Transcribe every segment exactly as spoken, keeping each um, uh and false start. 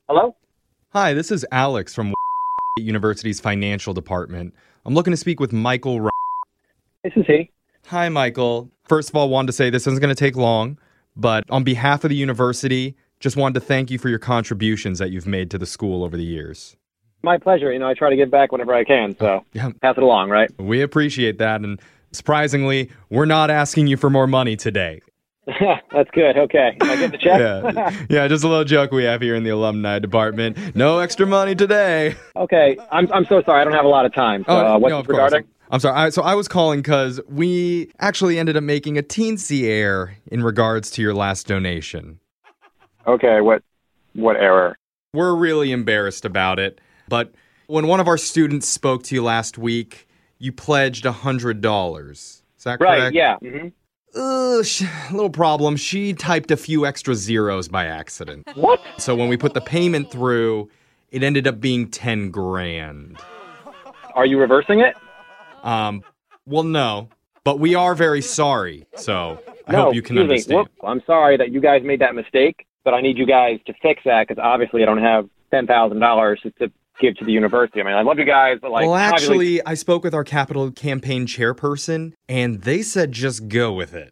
Hello? Hi, this is Alex from University's financial department. I'm looking to speak with Michael. Ryan. This is he. Hi, Michael. First of all, wanted to say this isn't going to take long, but on behalf of the university, just wanted to thank you for your contributions that you've made to the school over the years. My pleasure. You know, I try to give back whenever I can, so Yeah. pass it along, right? We appreciate that, and surprisingly, we're not asking you for more money today. That's good. Okay. Can I get the check? Yeah. yeah, just a little joke we have here in the alumni department. No extra money today. Okay. I'm I'm so sorry. I don't have a lot of time. So, Oh, uh, what's no, it of course. regarding? I'm sorry. I, so I was calling because we actually ended up making a teensy error in regards to your last donation. Okay. What what error? We're really embarrassed about it, but when one of our students spoke to you last week, you pledged one hundred dollars. Is that correct? Right. Yeah. Mm-hmm. Ugh, sh- little problem. She typed a few extra zeros by accident. What? So when we put the payment through, it ended up being ten grand. Are you reversing it? Um, well, no, but we are very sorry. So I no, hope you can excuse me. understand. Whoop. I'm sorry that you guys made that mistake, but I need you guys to fix that because obviously I don't have ten thousand dollars to give to the university. I mean, I love you guys, but like, well, obviously- actually, I spoke with our capital campaign chairperson, and they said just go with it.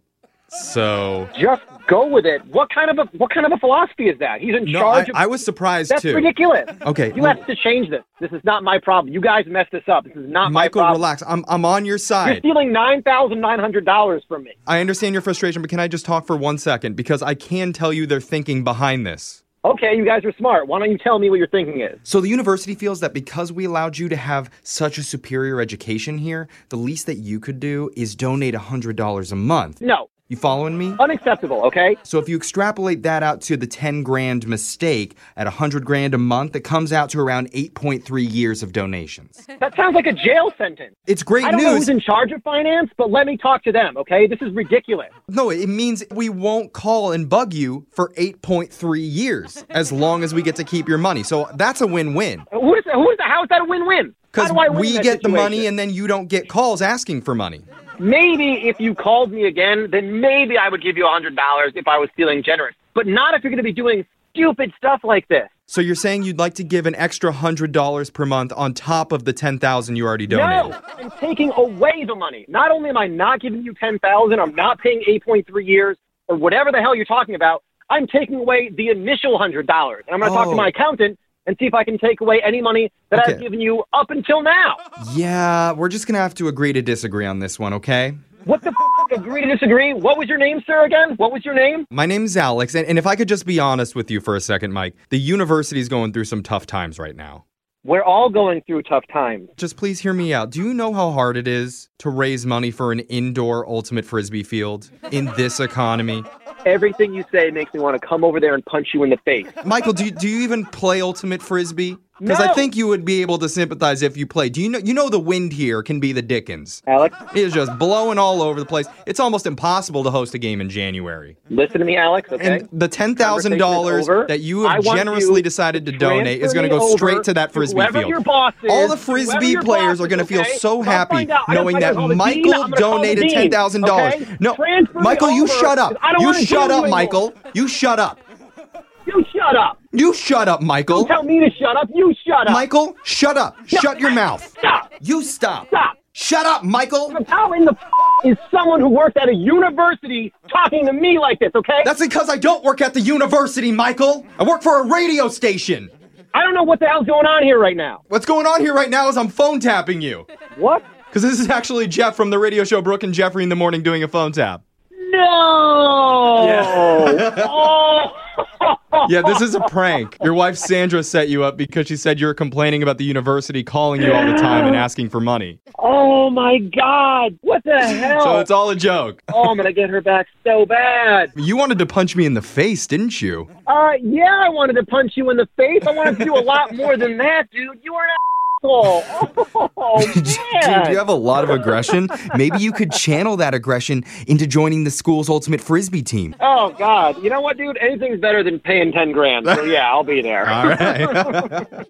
So just go with it. What kind of a what kind of a philosophy is that? He's in no, charge I, of. I was surprised That's too. ridiculous. Okay, You well- have to change this. This is not my problem. You guys messed this up. This is not Michael, my problem. relax. I'm I'm on your You're side. stealing nine thousand nine hundred dollars from me. I understand your frustration, but can I just talk for one second? Because I can tell you their thinking behind this. Okay, you guys are smart. Why don't you tell me what your thinking is? So the university feels that because we allowed you to have such a superior education here, the least that you could do is donate one hundred dollars a month. No. You following me? Unacceptable, okay? So if you extrapolate that out to the ten grand mistake at one hundred grand a month, it comes out to around eight point three years of donations. That sounds like a jail sentence. It's great I don't know news. who's in charge of finance, but let me talk to them, okay? This is ridiculous. No, it means we won't call and bug you for eight point three years as long as we get to keep your money. So that's a win-win. Who is, who is, how is that a win-win? How Because do I win we that get the situation? money and then you don't get calls asking for money. Maybe if you called me again, then maybe I would give you one hundred dollars if I was feeling generous. But not if you're going to be doing stupid stuff like this. So you're saying you'd like to give an extra one hundred dollars per month on top of the ten thousand dollars you already donated? No, I'm taking away the money. Not only am I not giving you ten thousand dollars, I'm not paying eight point three years or whatever the hell you're talking about. I'm taking away the initial one hundred dollars. And I'm going to talk Oh. to my accountant and see if I can take away any money that Okay. I've given you up until now. Yeah, we're just going to have to agree to disagree on this one, okay? What the f***? Agree to disagree? What was your name, sir, again? What was your name? My name's Alex, and, and if I could just be honest with you for a second, Mike, the university's going through some tough times right now. We're all going through tough times. Just please hear me out. Do you know how hard it is to raise money for an indoor ultimate frisbee field in this economy? Everything you say makes me want to come over there and punch you in the face. Michael, do you, do you even play ultimate frisbee? Because I No. think you would be able to sympathize if you play. Do you know you know the wind here can be the Dickens? Alex, It is just blowing all over the place. It's almost impossible to host a game in January. listen to me, Alex, okay? And the ten thousand dollars Conversation is over. that you I have want generously you decided to to donate is transfer going to me go over straight to that to frisbee whoever field. your boss is, All the whoever frisbee your players boss are going to is, feel okay? so I'll happy find out. I gotta knowing find out that all the dean. Michael I'm gonna call the donated dean, ten thousand dollars. okay? No, Transfer me Michael, you over, shut up. 'cause I don't You wanna shut deal up, with you Michael. You shut up. You shut up. You shut up, Michael. Don't tell me to shut up. You shut up. Michael, shut up. Shut your mouth. Stop. You stop. Stop. Shut up, Michael. How in the f- is someone who works at a university talking to me like this, okay? That's because I don't work at the university, Michael. I work for a radio station. I don't know what the hell's going on here right now. What's going on here right now is I'm phone tapping you. What? Because this is actually Jeff from the radio show Brooke and Jeffrey in the Morning doing a phone tap. No. Oh. Yeah, this is a prank. Your wife Sandra set you up because she said you were complaining about the university calling you all the time and asking for money. Oh my God! What the hell? So it's all a joke. Oh, I'm gonna get her back so bad. You wanted to punch me in the face, didn't you? Uh, yeah, I wanted to punch you in the face. I wanted to do a lot more than that, dude. You are an asshole. Oh man! Dude, you have a lot of aggression. Maybe you could channel that aggression into joining the school's ultimate frisbee team. Oh God! You know what, dude? Anything's better than paying ten grand. So yeah, I'll be there. All right.